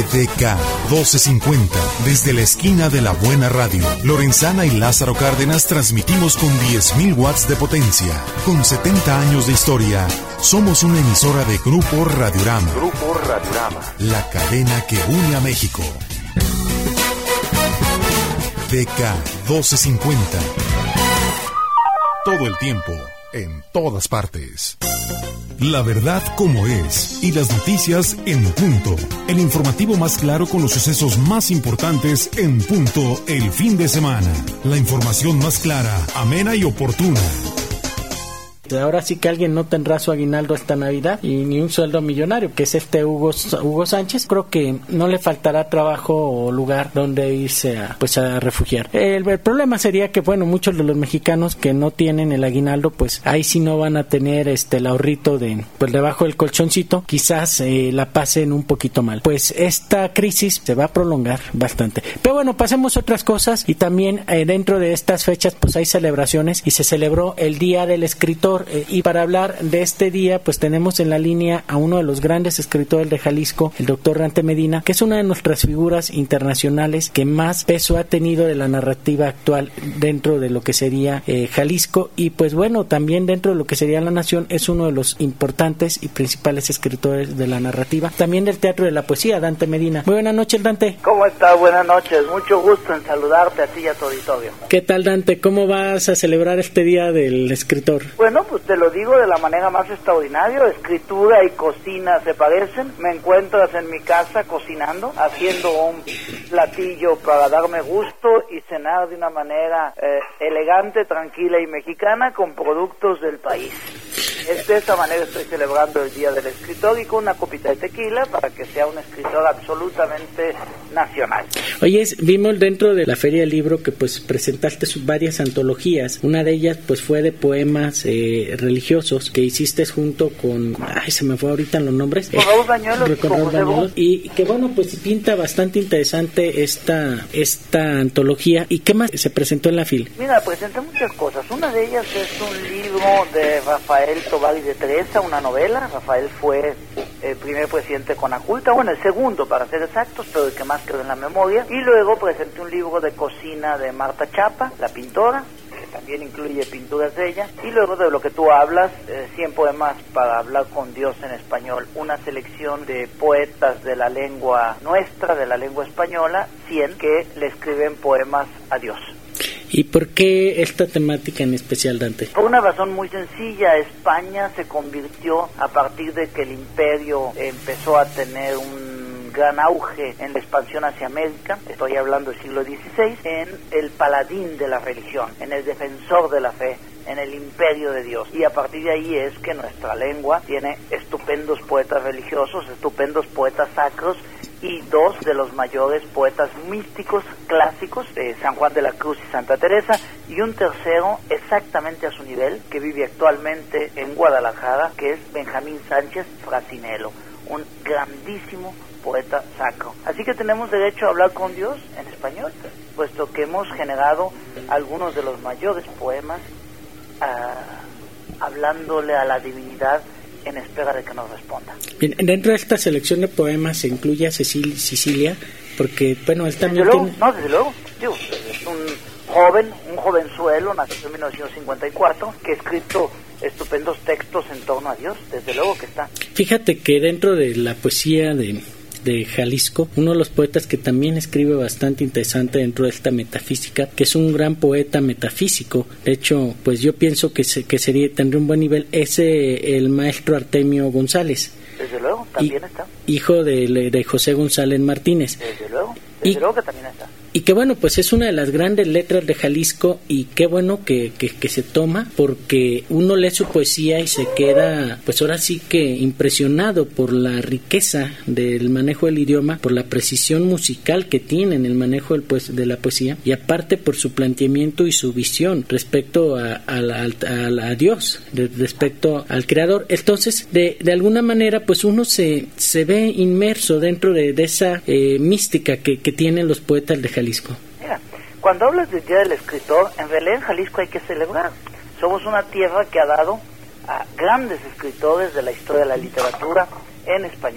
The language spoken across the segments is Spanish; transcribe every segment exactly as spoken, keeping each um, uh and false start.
D K doce cincuenta, desde la esquina de La Buena Radio, Lorenzana y Lázaro Cárdenas, transmitimos con diez mil watts de potencia. Con setenta años de historia, somos una emisora de Grupo Radiorama. Grupo Radiorama, la cadena que une a México. D K doce cincuenta. Todo el tiempo, en todas partes. La verdad como es y las noticias en punto. El informativo más claro con los sucesos más importantes en punto el fin de semana. La información más clara, amena y oportuna. Ahora sí que alguien no tendrá su aguinaldo esta Navidad y ni un sueldo millonario, que es este Hugo, Hugo Sánchez. Creo que no le faltará trabajo o lugar donde irse a, pues a refugiar. El, el problema sería que, bueno, muchos de los mexicanos que no tienen el aguinaldo, pues ahí sí no van a tener este el ahorrito de, pues debajo del colchoncito, quizás eh, la pasen un poquito mal. Pues esta crisis se va a prolongar bastante. Pero bueno, pasemos a otras cosas y también eh, dentro de estas fechas pues hay celebraciones y se celebró el Día del Escritor. Y para hablar de este día, pues tenemos en la línea a uno de los grandes escritores de Jalisco, el doctor Dante Medina, que es una de nuestras figuras internacionales que más peso ha tenido de la narrativa actual dentro de lo que sería eh, Jalisco. Y pues bueno, también dentro de lo que sería la nación, es uno de los importantes y principales escritores de la narrativa, también del teatro de la poesía, Dante Medina. Muy buenas noches, Dante. ¿Cómo estás? Buenas noches. Mucho gusto en saludarte a ti y a tu auditorio. ¿Qué tal, Dante? ¿Cómo vas a celebrar este Día del Escritor? Bueno, pues te lo digo de la manera más extraordinaria. Escritura y cocina se parecen. Me encuentras en mi casa cocinando, haciendo un platillo para darme gusto y cenar de una manera eh, elegante, tranquila y mexicana con productos del país. Es de esta manera estoy celebrando el Día del Escritor y con una copita de tequila para que sea un escritor absolutamente nacional. Oye, vimos dentro de la Feria del Libro que pues presentaste varias antologías. Una de ellas pues fue de poemas eh, religiosos que hiciste junto con, ay, se me fue ahorita los nombres. Con Raúl Bañuelos, eh, con Raúl Bañuelos, y que bueno, pues pinta bastante interesante esta esta antología. ¿Y qué más se presentó en la fila? Mira, presenté muchas cosas. Una de ellas es un libro de Rafael Tovar y de Teresa, una novela. Rafael fue el primer presidente de Conaculta, bueno, el segundo para ser exactos, pero el que más quedó en la memoria. Y luego presenté un libro de cocina de Marta Chapa, la pintora, que también incluye pinturas de ella. Y luego de lo que tú hablas, eh, cien poemas para hablar con Dios en español, una selección de poetas de la lengua nuestra, de la lengua española, cien que le escriben poemas a Dios. ¿Y por qué esta temática en especial, Dante? Por una razón muy sencilla. España se convirtió, a partir de que el imperio empezó a tener un gran auge en la expansión hacia América, estoy hablando del siglo dieciséis, en el paladín de la religión, en el defensor de la fe, en el imperio de Dios. Y a partir de ahí es que nuestra lengua tiene estupendos poetas religiosos, estupendos poetas sacros, y dos de los mayores poetas místicos clásicos, eh, San Juan de la Cruz y Santa Teresa, y un tercero exactamente a su nivel, que vive actualmente en Guadalajara, que es Benjamín Sánchez Frasinelo, un grandísimo poeta sacro. Así que tenemos derecho a hablar con Dios en español, puesto que hemos generado algunos de los mayores poemas uh, hablándole a la divinidad en espera de que nos responda. Bien, dentro de esta selección de poemas se incluye a Cecil, Sicilia, porque, bueno, él también desde luego, tiene... No, desde luego, digo, es un joven, un jovenzuelo, nacido en mil novecientos cincuenta y cuatro, que ha escrito estupendos textos en torno a Dios, desde luego que está. Fíjate que dentro de la poesía de... de Jalisco, uno de los poetas que también escribe bastante interesante dentro de esta metafísica, que es un gran poeta metafísico. De hecho, pues yo pienso que se, que sería tendría un buen nivel, es eh, el maestro Artemio González. Desde luego, también y, está. Hijo de, de José González Martínez. Desde luego, desde y, luego que también está. Y que bueno, pues es una de las grandes letras de Jalisco, y qué bueno que, que, que se toma, porque uno lee su poesía y se queda, pues ahora sí que impresionado por la riqueza del manejo del idioma, por la precisión musical que tiene en el manejo del, pues, de la poesía, y aparte por su planteamiento y su visión respecto a, a, a, a, a Dios, de, respecto al Creador. Entonces, de, de alguna manera, pues uno se, se ve inmerso dentro de, de esa eh, mística que, que tienen los poetas de Jalisco. Mira, cuando hablas del Día del Escritor, en realidad en Jalisco hay que celebrar. Somos una tierra que ha dado a grandes escritores de la historia de la literatura en español.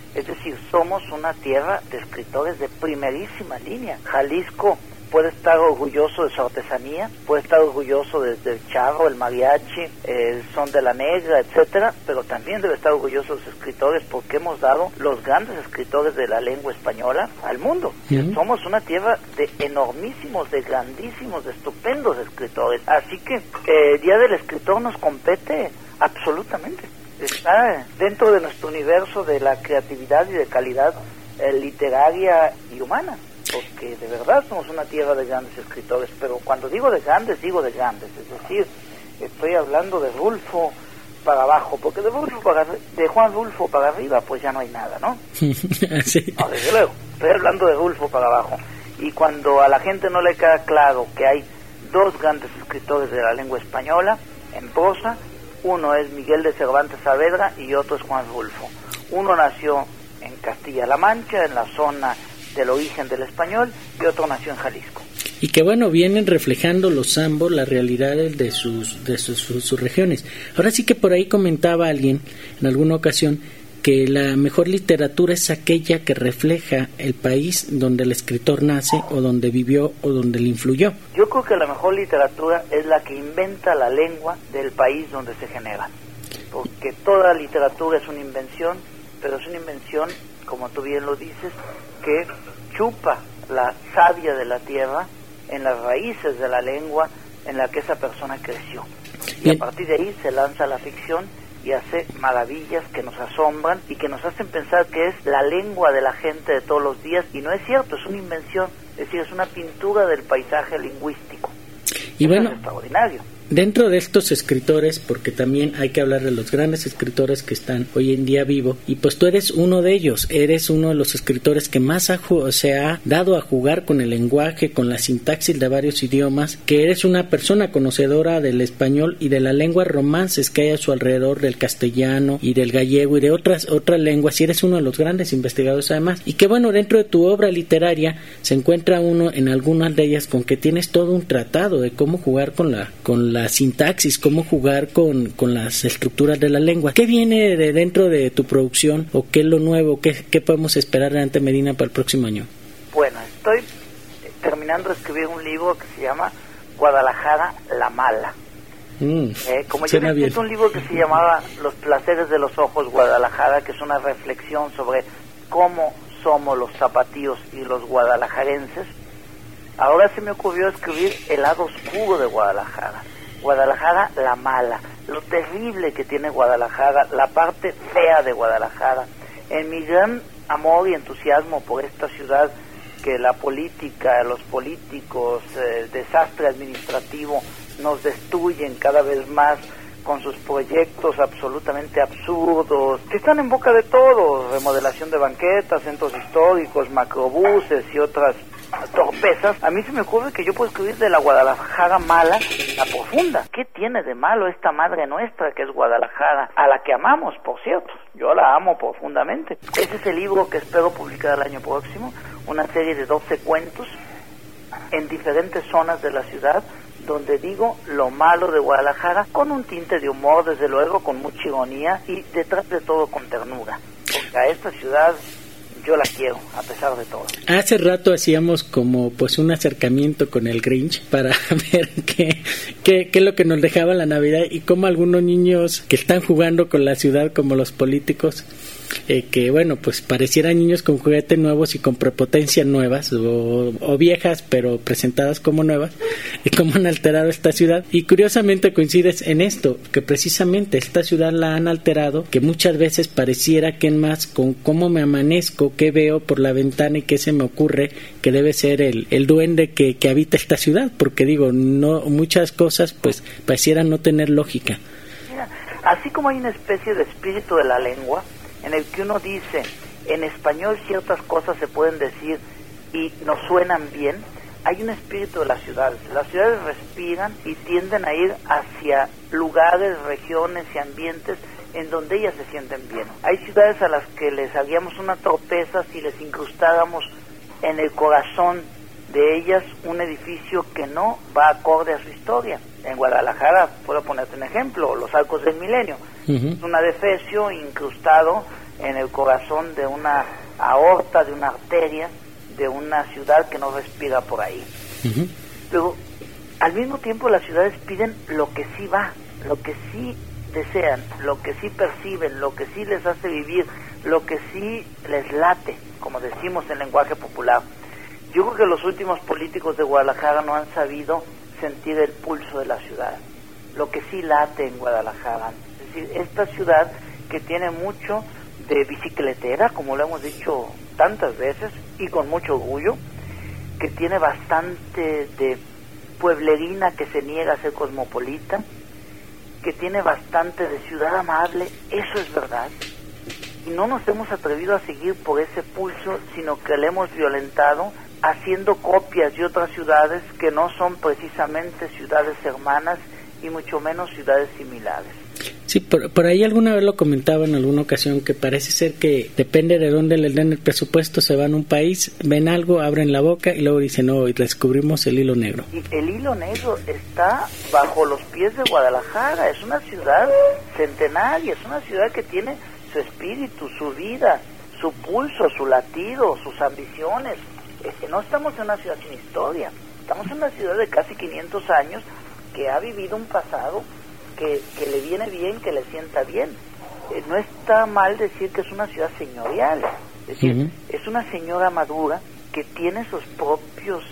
Es decir, somos una tierra de escritores de primerísima línea. Jalisco puede estar orgulloso de su artesanía, puede estar orgulloso desde el charro, el mariachi, el son de la negra, etcétera, pero también debe estar orgulloso de sus escritores porque hemos dado los grandes escritores de la lengua española al mundo. Uh-huh. Somos una tierra de enormísimos, de grandísimos, de estupendos escritores. Así que eh, el Día del Escritor nos compete absolutamente. Está dentro de nuestro universo de la creatividad y de calidad eh, literaria y humana. Porque de verdad somos una tierra de grandes escritores, pero cuando digo de grandes, digo de grandes, es decir, estoy hablando de Rulfo para abajo, porque de, Rulfo para, de Juan Rulfo para arriba pues ya no hay nada, ¿no? Sí. No, desde luego, estoy hablando de Rulfo para abajo, y cuando a la gente no le queda claro que hay dos grandes escritores de la lengua española, en prosa, uno es Miguel de Cervantes Saavedra y otro es Juan Rulfo. Uno nació en Castilla-La Mancha, en la zona del origen del español, y otro nació en Jalisco. Y que bueno, vienen reflejando los ambos las realidades de sus de sus, sus, sus regiones. Ahora sí que por ahí comentaba alguien en alguna ocasión que la mejor literatura es aquella que refleja el país donde el escritor nace o donde vivió o donde le influyó. Yo creo que la mejor literatura es la que inventa la lengua del país donde se genera, porque toda literatura es una invención, pero es una invención, como tú bien lo dices, que chupa la savia de la tierra en las raíces de la lengua en la que esa persona creció. Y Bien. A partir de ahí se lanza la ficción y hace maravillas que nos asombran y que nos hacen pensar que es la lengua de la gente de todos los días, y no es cierto, es una invención, es decir, es una pintura del paisaje lingüístico. Y Eso bueno, es extraordinario. Dentro de estos escritores, porque también hay que hablar de los grandes escritores que están hoy en día vivos, y pues tú eres uno de ellos, eres uno de los escritores que más ha, se ha dado a jugar con el lenguaje, con la sintaxis de varios idiomas, que eres una persona conocedora del español y de las lenguas romances que hay a su alrededor, del castellano y del gallego y de otras otras lenguas, y eres uno de los grandes investigadores además, y que bueno, dentro de tu obra literaria se encuentra uno en algunas de ellas con que tienes todo un tratado de cómo jugar con la con la la sintaxis, cómo jugar con, con las estructuras de la lengua. ¿Qué viene de dentro de tu producción o qué es lo nuevo? ¿Qué, qué podemos esperar de Ante Medina para el próximo año? Bueno, estoy terminando de escribir un libro que se llama Guadalajara la Mala. Mm, eh, como yo he escrito un libro que se llamaba Los placeres de los ojos Guadalajara, que es una reflexión sobre cómo somos los zapatíos y los guadalajarenses, ahora se me ocurrió escribir el lado oscuro de Guadalajara. Guadalajara la mala, lo terrible que tiene Guadalajara, la parte fea de Guadalajara. En mi gran amor y entusiasmo por esta ciudad, que la política, los políticos, el desastre administrativo nos destruyen cada vez más con sus proyectos absolutamente absurdos, que están en boca de todos: remodelación de banquetas, centros históricos, macrobuses y otras torpezas. A mí se me ocurre que yo puedo escribir de la Guadalajara mala, la profunda. ¿Qué tiene de malo esta madre nuestra que es Guadalajara, a la que amamos, por cierto? Yo la amo profundamente. Ese es el libro que espero publicar el año próximo, una serie de doce cuentos en diferentes zonas de la ciudad, donde digo lo malo de Guadalajara, con un tinte de humor, desde luego, con mucha ironía, y detrás de todo con ternura, porque a esta ciudad yo la quiero, a pesar de todo. Hace rato hacíamos como pues un acercamiento con el Grinch para ver qué, qué, qué es lo que nos dejaba la Navidad, y cómo algunos niños que están jugando con la ciudad, como los políticos, eh, que bueno, pues parecieran niños con juguetes nuevos y con prepotencias nuevas, o, o viejas pero presentadas como nuevas, y cómo han alterado esta ciudad. Y curiosamente coincides en esto, que precisamente esta ciudad la han alterado, que muchas veces pareciera que en más con cómo me amanezco, qué veo por la ventana y qué se me ocurre que debe ser el, el duende que, que habita esta ciudad, porque digo, no, muchas cosas pues parecieran no tener lógica. Mira, así como hay una especie de espíritu de la lengua, en el que uno dice, en español ciertas cosas se pueden decir y nos suenan bien, hay un espíritu de las ciudades. Las ciudades respiran y tienden a ir hacia lugares, regiones y ambientes en donde ellas se sienten bien. Hay ciudades a las que les haríamos una torpeza si les incrustáramos en el corazón de ellas un edificio que no va acorde a su historia. En Guadalajara, puedo ponerte un ejemplo, los Arcos del Milenio. Uh-huh. Es un adefesio incrustado en el corazón de una aorta, de una arteria, de una ciudad que no respira por ahí. Uh-huh. Pero al mismo tiempo las ciudades piden lo que sí va, lo que sí desean, lo que sí perciben, lo que sí les hace vivir, lo que sí les late, como decimos en lenguaje popular. Yo creo que los últimos políticos de Guadalajara no han sabido sentir el pulso de la ciudad, lo que sí late en Guadalajara. Es decir, esta ciudad que tiene mucho de bicicletera, como lo hemos dicho tantas veces, y con mucho orgullo, que tiene bastante de pueblerina que se niega a ser cosmopolita, que tiene bastante de ciudad amable, eso es verdad. Y no nos hemos atrevido a seguir por ese pulso, sino que le hemos violentado haciendo copias de otras ciudades que no son precisamente ciudades hermanas y mucho menos ciudades similares. Sí, por, por ahí alguna vez lo comentaba en alguna ocasión, que parece ser que depende de dónde les den el presupuesto, se van a un país, ven algo, abren la boca y luego dicen, no, y descubrimos el hilo negro. Y el hilo negro está bajo los pies de Guadalajara, es una ciudad centenaria, es una ciudad que tiene su espíritu, su vida, su pulso, su latido, sus ambiciones. Este, no estamos en una ciudad sin historia, estamos en una ciudad de casi quinientos años que ha vivido un pasado que, que le viene bien, que le sienta bien. Eh, no está mal decir que es una ciudad señorial, es decir, uh-huh. es una señora madura que tiene sus propios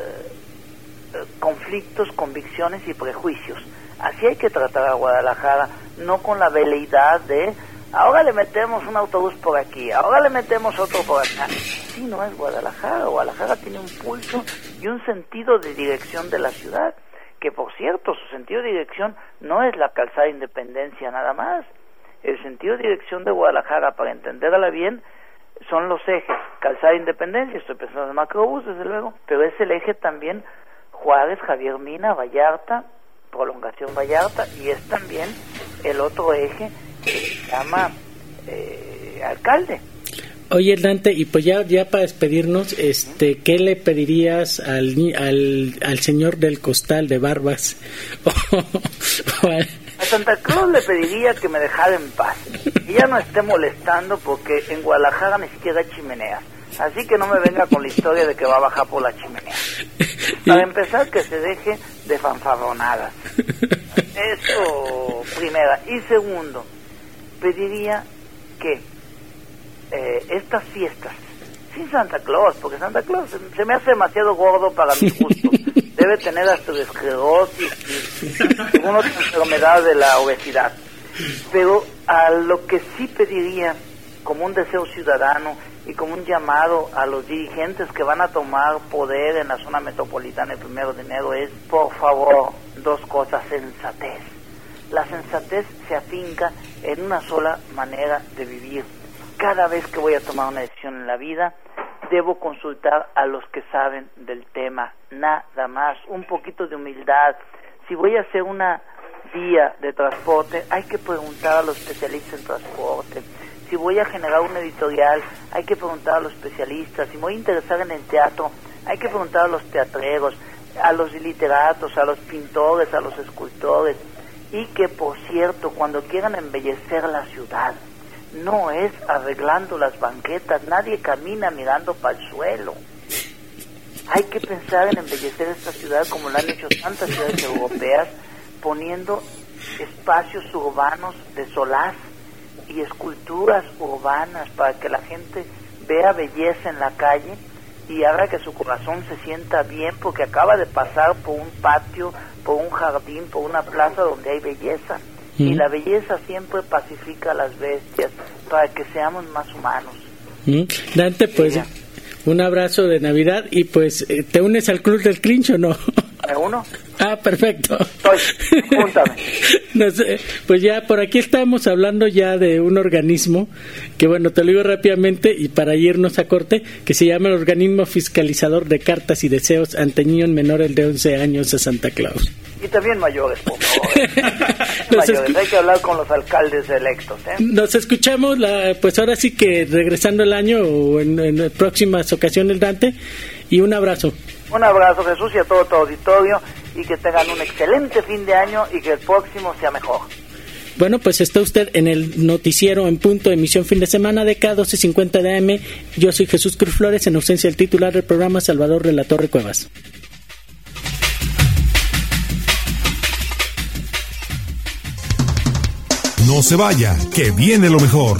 eh, conflictos, convicciones y prejuicios. Así hay que tratar a Guadalajara, no con la veleidad de ahora le metemos un autobús por aquí, ahora le metemos otro por acá. Sí, no es Guadalajara. Guadalajara tiene un pulso y un sentido de dirección de la ciudad, que por cierto, su sentido de dirección no es la calzada Independencia nada más. El sentido de dirección de Guadalajara, para entenderla bien, son los ejes calzada Independencia, estoy pensando en macrobús desde luego, pero es el eje también Juárez, Javier Mina, Vallarta, prolongación Vallarta, y es también el otro eje que se llama eh, Alcalde. Oye, Dante, y pues ya ya para despedirnos, este, ¿qué le pedirías al al, al señor del costal de barbas? A Santa Claus le pediría que me dejara en paz y ya no esté molestando, porque en Guadalajara ni siquiera hay chimeneas, así que no me venga con la historia de que va a bajar por la chimenea. Para empezar, que se deje de fanfarronadas. Eso primera. Y segundo, pediría que eh, estas fiestas, sin Santa Claus, porque Santa Claus se, se me hace demasiado gordo para mi gusto, debe tener osteoesclerosis y alguna otra enfermedad de la obesidad, pero a lo que sí pediría como un deseo ciudadano y como un llamado a los dirigentes que van a tomar poder en la zona metropolitana el primero de enero es, por favor, dos cosas: sensatez. La sensatez se afinca en una sola manera de vivir. Cada vez que voy a tomar una decisión en la vida, debo consultar a los que saben del tema, nada más, un poquito de humildad. Si voy a hacer una vía de transporte, hay que preguntar a los especialistas en transporte. Si voy a generar un editorial, hay que preguntar a los especialistas. Si me voy a interesar en el teatro, hay que preguntar a los teatreros, a los literatos, a los pintores, a los escultores. Y que, por cierto, cuando quieran embellecer la ciudad, no es arreglando las banquetas, nadie camina mirando para el suelo. Hay que pensar en embellecer esta ciudad como lo han hecho tantas ciudades europeas, poniendo espacios urbanos de solaz y esculturas urbanas para que la gente vea belleza en la calle y haga que su corazón se sienta bien porque acaba de pasar por un patio, por un jardín, por una plaza donde hay belleza. Mm. Y la belleza siempre pacifica a las bestias para que seamos más humanos. Mm. Dante, pues yeah. un abrazo de Navidad y pues ¿te unes al Club del Cringe o no? ¿Me uno? Ah, perfecto. Estoy, júntame. No sé, pues ya por aquí estamos hablando ya de un organismo que, bueno, te lo digo rápidamente y para irnos a corte, que se llama el Organismo Fiscalizador de Cartas y Deseos ante niños menores de once años a Santa Claus. Y también mayores, por favor. mayores, escu- hay que hablar con los alcaldes electos, ¿eh? Nos escuchamos, la, pues ahora sí que regresando el año o en, en próximas ocasiones, Dante, y un abrazo. Un abrazo, Jesús, y a todo tu auditorio, y que tengan un excelente fin de año y que el próximo sea mejor. Bueno, pues está usted en el noticiero en punto, emisión fin de semana de K doce cincuenta de A M. Yo soy Jesús Cruz Flores, en ausencia del titular del programa, Salvador de la Torre Cuevas. No se vaya, que viene lo mejor.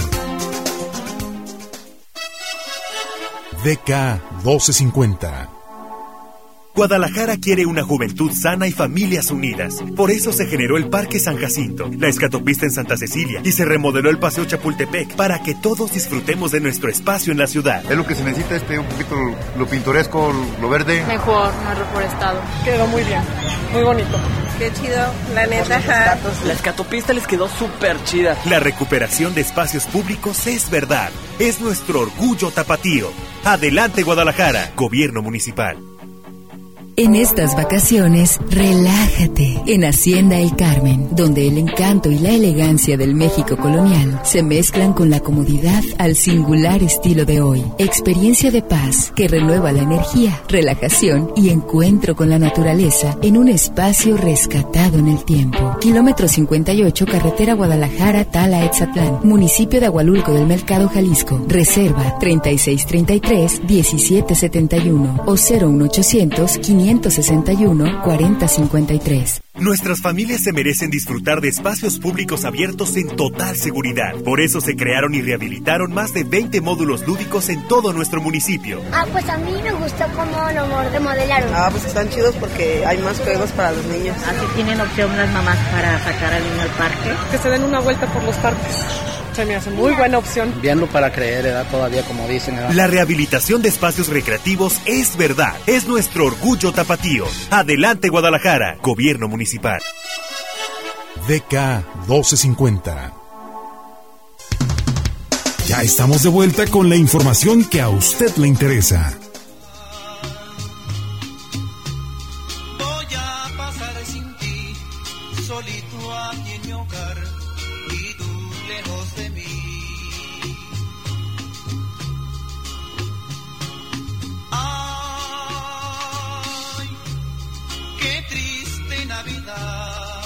D K doce cincuenta. Guadalajara quiere una juventud sana y familias unidas. Por eso se generó el Parque San Jacinto, la escatopista en Santa Cecilia y se remodeló el Paseo Chapultepec para que todos disfrutemos de nuestro espacio en la ciudad. Es lo que se necesita, este, un poquito lo pintoresco, lo verde. Mejor, más reforestado. Quedó muy bien, muy bonito. Qué chido, la neta. La escatopista les quedó súper chida. La recuperación de espacios públicos es verdad. Es nuestro orgullo tapatío. Adelante, Guadalajara, Gobierno Municipal. En estas vacaciones, relájate en Hacienda El Carmen, donde el encanto y la elegancia del México colonial se mezclan con la comodidad al singular estilo de hoy. Experiencia de paz que renueva la energía, relajación y encuentro con la naturaleza en un espacio rescatado en el tiempo. Kilómetro cincuenta y ocho, carretera Guadalajara-Tala-Etzatlán, municipio de Agualulco del Mercado, Jalisco. Reserva treinta y seis treinta y tres, diecisiete setenta y uno o cero uno ochocientos, quinientos sesenta y uno, cuarenta cincuenta y tres. Nuestras familias se merecen disfrutar de espacios públicos abiertos en total seguridad. Por eso se crearon y rehabilitaron más de veinte módulos lúdicos en todo nuestro municipio. Ah, pues a mí me gustó cómo lo remodelaron. Ah, pues están chidos porque hay más juegos para los niños. Así tienen opción las mamás para sacar al niño al parque. Que se den una vuelta por los parques. Se me hace muy buena opción. Viendo para creer, ¿verdad? Todavía como dicen, ¿verdad? La rehabilitación de espacios recreativos es verdad. Es nuestro orgullo tapatío. Adelante, Guadalajara, Gobierno Municipal. D K doce cincuenta. Ya estamos de vuelta con la información que a usted le interesa. Voy a pasar sin ti, solito aquí en mi hogar. De mí. Ay, qué triste Navidad.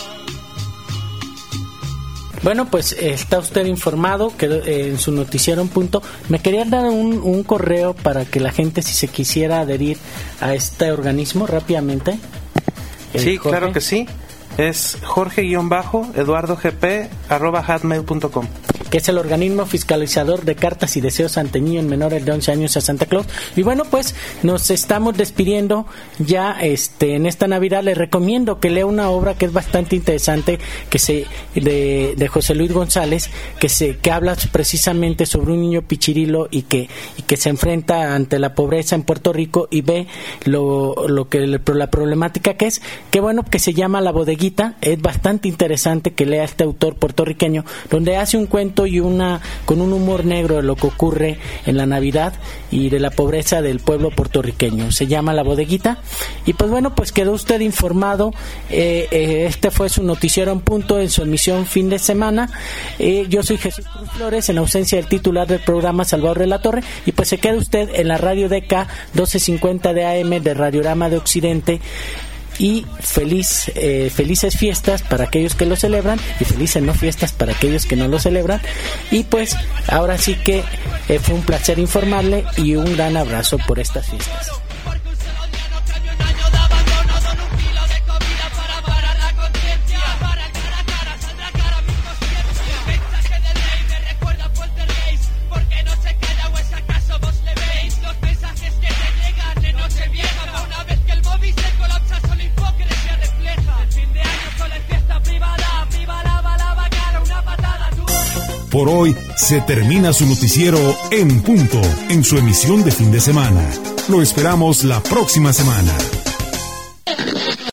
Bueno, pues está usted informado que eh, en su noticiero en punto. Me querían dar un, un correo para que la gente, si se quisiera adherir a este organismo rápidamente. Eh, sí, Jorge. Claro que sí. Es Jorge-Eduardo-Gp arroba hotmail punto com, que es el organismo fiscalizador de cartas y deseos ante niños menores de once años a Santa Claus. Y bueno, pues nos estamos despidiendo ya este en esta Navidad. Les recomiendo que lea una obra que es bastante interesante, que se de, de José Luis González, que se que habla precisamente sobre un niño pichirilo y que y que se enfrenta ante la pobreza en Puerto Rico y ve lo lo que la problemática que es, que bueno, que se llama La Bodeguita. Es bastante interesante que lea este autor puertorriqueño, donde hace un cuento y una con un humor negro de lo que ocurre en la Navidad y de la pobreza del pueblo puertorriqueño. Se llama La Bodeguita. Y pues bueno, pues quedó usted informado. Eh, eh, este fue su noticiero en punto en su emisión fin de semana. Eh, yo soy Jesús Cruz Flores, en ausencia del titular del programa, Salvador de la Torre, y pues se queda usted en la radio D K doce cincuenta de A M de Radiorama de Occidente. Y feliz, eh, felices fiestas para aquellos que lo celebran y felices no fiestas para aquellos que no lo celebran. Y pues ahora sí que eh, fue un placer informarle y un gran abrazo por estas fiestas. Por hoy se termina su noticiero en punto en su emisión de fin de semana. Lo esperamos la próxima semana.